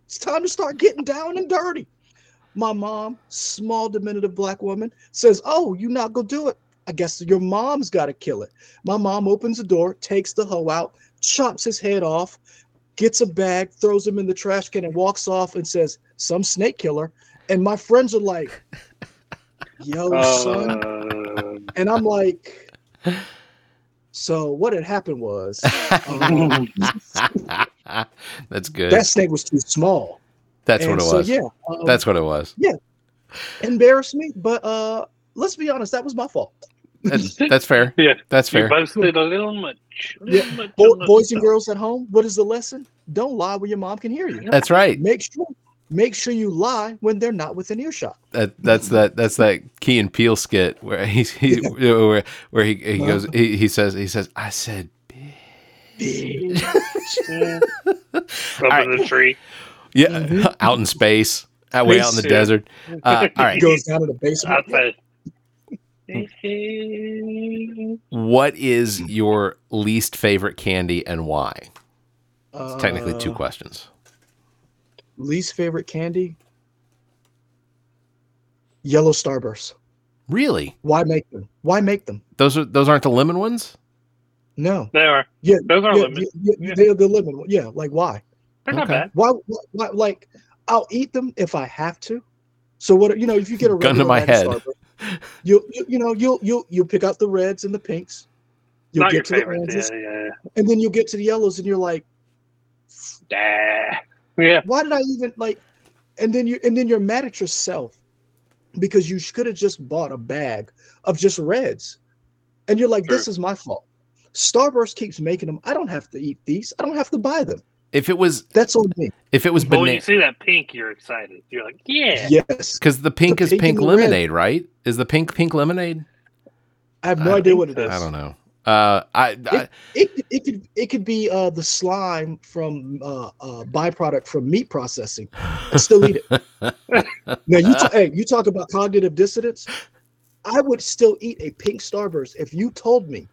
down and dirty. My mom, small diminutive black woman, says, oh, you not gonna do it. I guess your mom's got to kill it. My mom opens the door, takes the hoe out, chops his head off, gets a bag, throws him in the trash can, and walks off and says, some snake killer. And my friends are like, yo, son. And I'm like, so what had happened was That's good. that snake was too small. That's what it was. Yeah. That's what it was. Yeah. Embarrassed me, but let's be honest, that was my fault. That's fair. Yeah. That's fair. You boasted a little much. Yeah. Boys and girls at home, what is the lesson? Don't lie where your mom can hear you. That's right. Make sure you lie when they're not within earshot. That's that Key and Peele skit where he goes he says I said Bitch. Up in the tree. yeah out in space way out in the desert. All right, Goes down to the basement. Outside. what is your least favorite candy and why? It's technically two questions. Least favorite candy? Yellow Starburst. Really? Why make them? Those aren't the lemon ones? No. They are. Yeah, Those are yeah, lemon. yeah, they're the lemon one. Yeah, like why? They're not Okay. bad. Why? Like, I'll eat them if I have to. So what? You know, if you get a Gun to regular my bag of head. Starburst, You'll pick out the reds and the pinks. You'll Not your get to the favorite. oranges, Yeah. and then you'll get to the yellows, and you're like, Yeah. why did I even like? And then you're mad at yourself because you could have just bought a bag of just reds, and you're like, this is my fault. Starburst keeps making them. I don't have to eat these. I don't have to buy them. That's on me. If it was But when you see that pink, you're excited. You're like, yeah. Yes. because the pink is pink and the lemonade, right? Is the pink lemonade? I have no idea what it is. I don't know. It could be the slime from byproduct from meat processing. I still eat it. Now you talk about cognitive dissonance. I would still eat a pink Starburst if you told me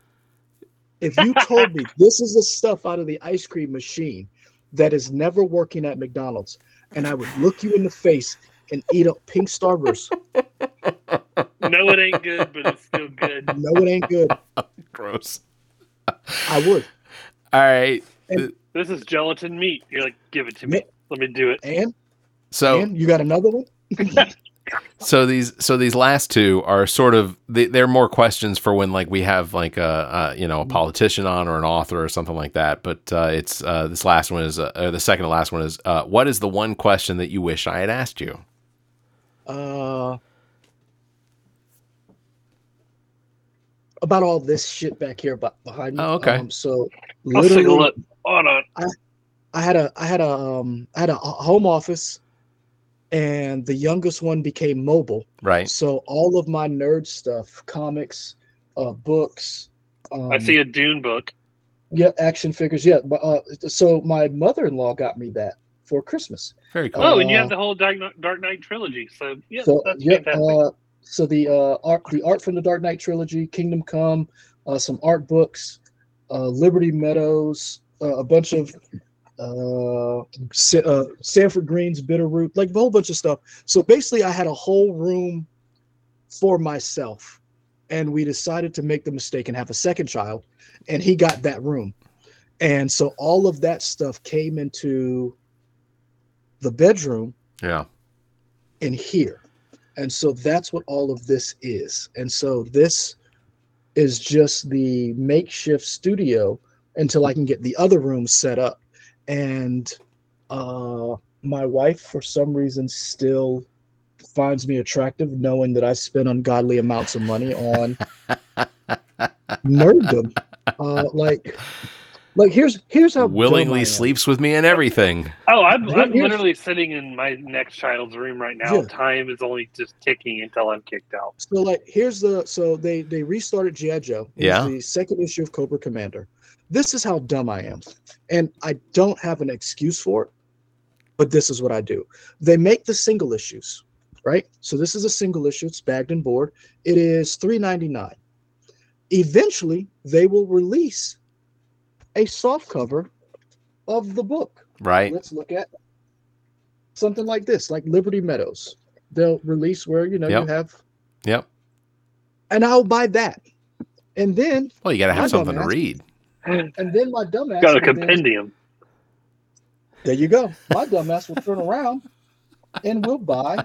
this is the stuff out of the ice cream machine that is never working at McDonald's, and I would look you in the face and eat a pink Starburst. No, it ain't good, but it's still good. No, it ain't good. Gross. I would. All right. This is gelatin meat. You're like, give it to me. Let me do it. And So you got another one? So these last two are sort of they're more questions for when like we have like a politician on or an author or something like that. But it's this last one is the second to last one is what is the one question that you wish I had asked you? About all this shit back here behind me. Oh, okay. So I'll take a literally, look. Hold on. I had a home office, and the youngest one became mobile. Right. So all of my nerd stuff, comics, books. I see a Dune book. Yeah, action figures. Yeah. So my mother-in-law got me that for Christmas. Very cool. Oh, and you have the whole Dark Knight trilogy. So yeah, that's fantastic. So the art from the Dark Knight trilogy, Kingdom Come, some art books, Liberty Meadows, a bunch of Sanford Green's Bitterroot, like a whole bunch of stuff. So basically, I had a whole room for myself, and we decided to make the mistake and have a second child, and he got that room, and so all of that stuff came into the bedroom. Yeah. In here. And so that's what all of this is. And so this is just the makeshift studio until I can get the other room set up. And my wife, for some reason, still finds me attractive, knowing that I spend ungodly amounts of money on nerddom. Like here's how willingly sleeps with me and everything. Oh, I'm literally sitting in my next child's room right now. Yeah. Time is only just ticking until I'm kicked out. So like they restarted G.I. Joe. It was the second issue of Cobra Commander. This is how dumb I am. And I don't have an excuse for it, but this is what I do. They make the single issues, right? So this is a single issue, it's bagged and board. It is $3.99. Eventually they will release a soft cover of the book. Right. Let's look at something like this, like Liberty Meadows. They'll release where you have. Yep. And I'll buy that. And then you got to have something to read. And then my dumbass got a compendium. There you go. My dumbass will turn around and will buy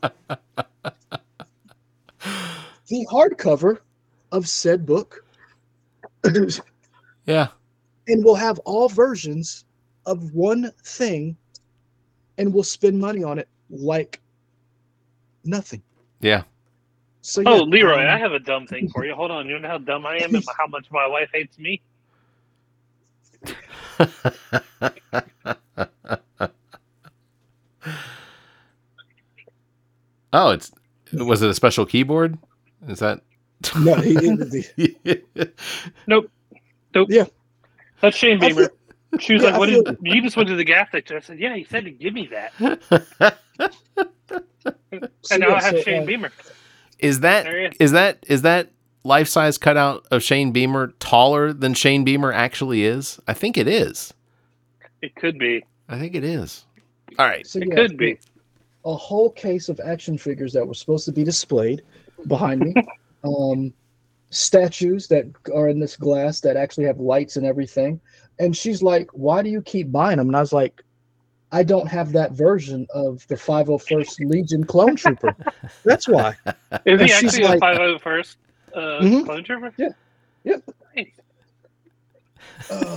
the hardcover of said book. Yeah. And we'll have all versions of one thing, and we'll spend money on it like nothing. Yeah. So Leroy, I have a dumb thing for you. Hold on. You know how dumb I am and how much my wife hates me? Oh, was it a special keyboard? Is that no? Nope. Yeah. That's Shane Beamer. She was like, "What did you just went to the gas station?" I said, "Yeah, he said to give me that." And now I have Shane Beamer. Is that life-size cutout of Shane Beamer taller than Shane Beamer actually is? I think it is. It could be. I think it is. All right. So, it could be. A whole case of action figures that were supposed to be displayed behind me. Statues that are in this glass that actually have lights and everything. And she's like, "Why do you keep buying them?" And I was like, I don't have that version of the 501st Legion clone trooper. That's why. Is And he she's actually a like- 501st Mhm. clone trooper? Yeah. Yep. Nice. Uh,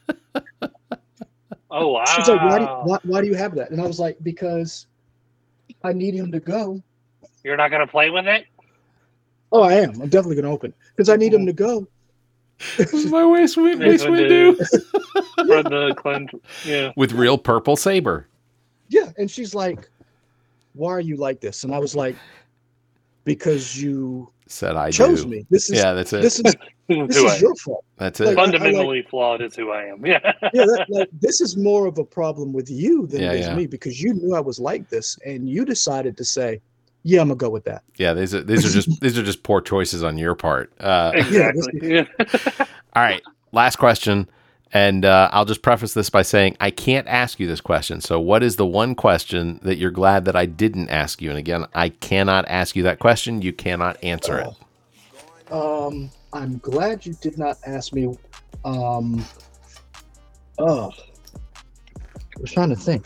Oh wow! She's like, why do you have that? And I was like, because I need him to go. You're not gonna play with it? Oh, I am. I'm definitely going to open because I need him to go. This is my Mace Mace Windu. From the clone, yeah. With real purple saber. Yeah, and she's like, "Why are you like this?" And I was like, "Because you Said I chose do. me. This is Yeah, that's it. this is Who this I is am. your fault. That's it. Like, Fundamentally flawed is who I am. Yeah. Yeah, this is more of a problem with you than Yeah, it is yeah. me because you knew I was like this, and you decided to say, "Yeah, I'm gonna go with that." Yeah, these are just poor choices on your part. Exactly. Yeah. All right, last question, and I'll just preface this by saying I can't ask you this question. So, what is the one question that you're glad that I didn't ask you? And again, I cannot ask you that question. You cannot answer it. I'm glad you did not ask me. I was trying to think.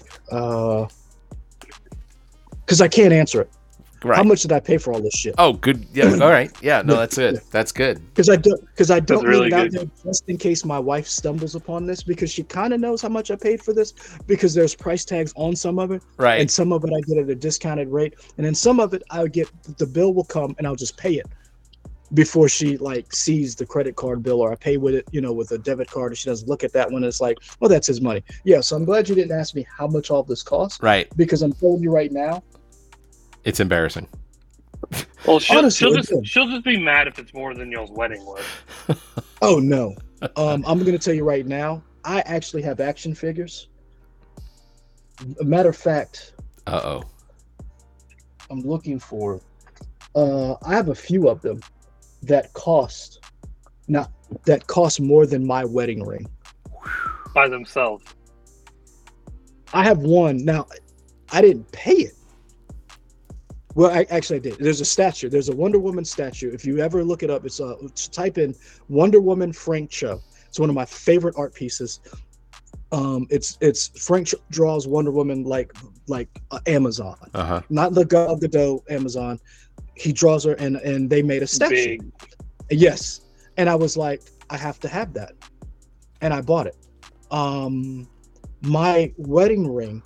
Because I can't answer it. Right. How much did I pay for all this shit? Oh, good. Yeah. All right. Yeah. No, that's it. That's good. Because I don't really leave it out good. there just in case my wife stumbles upon this because she kind of knows how much I paid for this because there's price tags on some of it, Right. and some of it I get at a discounted rate, and then some of it I'll get the bill will come and I'll just pay it before she like sees the credit card bill, or I pay with it, with a debit card, and she doesn't look at that one. It's like, well, that's his money. Yeah. So I'm glad you didn't ask me how much all this costs, Right. because I'm telling you right now, It's embarrassing. Well, she'll Honestly, just be mad if it's more than y'all's wedding was. oh no. I'm going to tell you right now, I actually have action figures. A matter of fact, Uh-oh. I'm looking for. I have a few of them that cost more than my wedding ring. By themselves. I have one now. I didn't pay it. Well, I did. There's a statue. There's a Wonder Woman statue. If you ever look it up, it's type in Wonder Woman Frank Cho. It's one of my favorite art pieces. It's Frank Cho draws Wonder Woman like Amazon, not the Gal Gadot Amazon. He draws her, and they made a statue. Big. Yes, and I was like, I have to have that, and I bought it. My wedding ring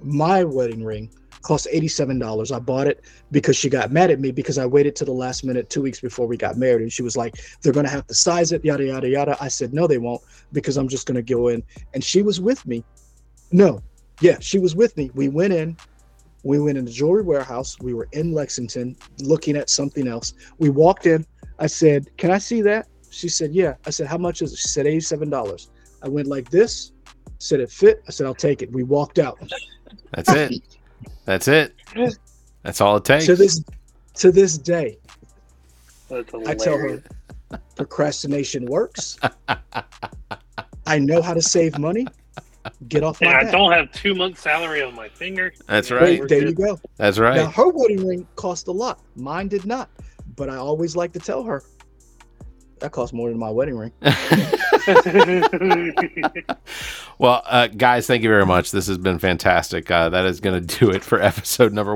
cost $87. I bought it because she got mad at me because I waited to the last minute 2 weeks before we got married, and she was like, they're gonna have to size it, yada yada yada. I said, no, they won't, because I'm just gonna go in. And she was with me. She was with me. We went in the jewelry warehouse. We were in Lexington looking at something else. We walked in. I said, can I see that? She said, yeah. I said, how much is it? She said, $87. I went like this, said it fit. I said, I'll take it. We walked out. That's it. That's it. That's all it takes. To this day, That's I tell her procrastination works. I know how to save money. Get off my And I back. don't have 2 months' salary on my finger. That's Yeah, right. we're There good. you go. That's right. Now, her wedding ring cost a lot. Mine did not. But I always like to tell her, that cost more than my wedding ring. Well, guys, thank you very much. This has been fantastic. That is going to do it for episode number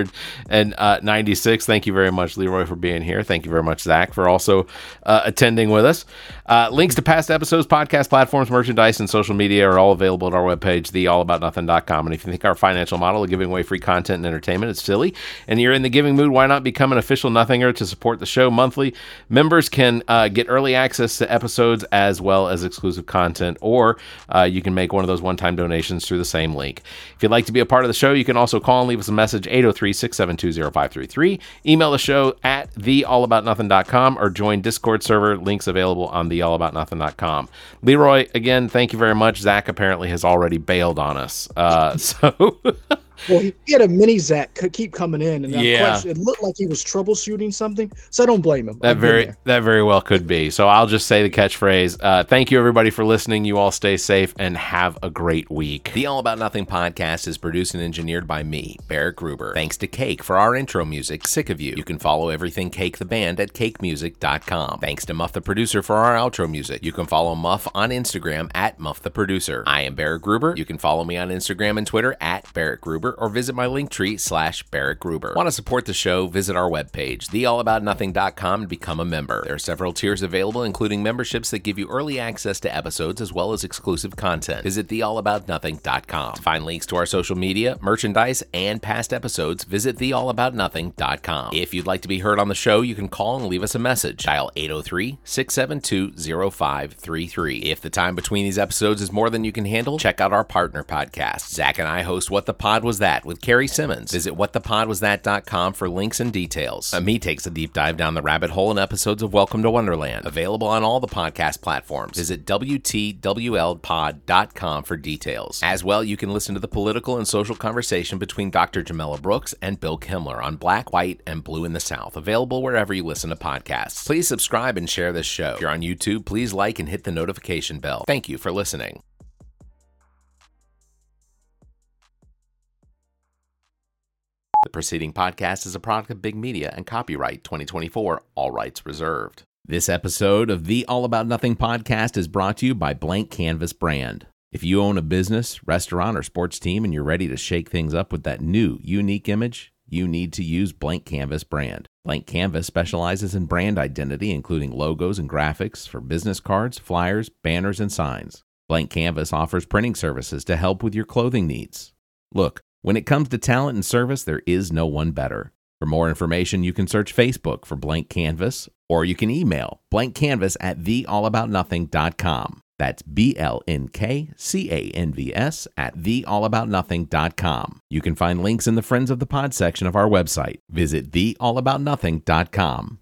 196. Thank you very much, Leroy, for being here. Thank you very much, Zach, for also attending with us. Links to past episodes, podcast platforms, merchandise, and social media are all available at our webpage, theallaboutnothing.com. And if you think our financial model of giving away free content and entertainment is silly, and you're in the giving mood, why not become an official Nothinger to support the show monthly? Members can get early access to episodes as well as exclusive content, or you can make one of those one-time donations through the same link. If you'd like to be a part of the show, you can also call and leave us a message, 803-672-0533. Email the show at theallaboutnothing.com or join Discord server. Links available on theallaboutnothing.com. Leroy, again, thank you very much. Zach apparently has already bailed on us. So Well, he had a mini Zach keep coming in, and Yeah. it looked like he was troubleshooting something. So I don't blame him. That very well could be. So I'll just say the catchphrase. Thank you, everybody, for listening. You all stay safe and have a great week. The All About Nothing podcast is produced and engineered by me, Barrett Gruber. Thanks to Cake for our intro music, Sick of You. You can follow everything Cake the band at cakemusic.com. Thanks to Muff the producer for our outro music. You can follow Muff on Instagram at Muff the producer. I am Barrett Gruber. You can follow me on Instagram and Twitter at Barrett Gruber or visit my Linktree /Barrett Gruber. Want to support the show? Visit our webpage, theallaboutnothing.com, and become a member. There are several tiers available, including memberships that give you early access to episodes as well as exclusive content. Visit theallaboutnothing.com. To find links to our social media, merchandise, and past episodes, visit theallaboutnothing.com. If you'd like to be heard on the show, you can call and leave us a message. Dial 803-672-0533. If the time between these episodes is more than you can handle, check out our partner podcast. Zach and I host What the Pod Was That with Carrie Simmons. Visit whatthepodwasthat.com for links and details. Me takes a deep dive down the rabbit hole in episodes of Welcome to Wonderland. Available on all the podcast platforms. Visit WTWLpod.com for details. As well, you can listen to the political and social conversation between Dr. Jamela Brooks and Bill Kimmler on Black, White, and Blue in the South. Available wherever you listen to podcasts. Please subscribe and share this show. If you're on YouTube, please like and hit the notification bell. Thank you for listening. The preceding podcast is a product of Big Media and copyright 2024, all rights reserved. This episode of the All About Nothing podcast is brought to you by Blank Canvas Brand. If you own a business, restaurant, or sports team and you're ready to shake things up with that new, unique image, you need to use Blank Canvas Brand. Blank Canvas specializes in brand identity, including logos and graphics for business cards, flyers, banners, and signs. Blank Canvas offers printing services to help with your clothing needs. Look, when it comes to talent and service, there is no one better. For more information, you can search Facebook for Blank Canvas, or you can email blankcanvas@theallaboutnothing.com. That's BLNKCANVS @theallaboutnothing.com. You can find links in the Friends of the Pod section of our website. Visit theallaboutnothing.com.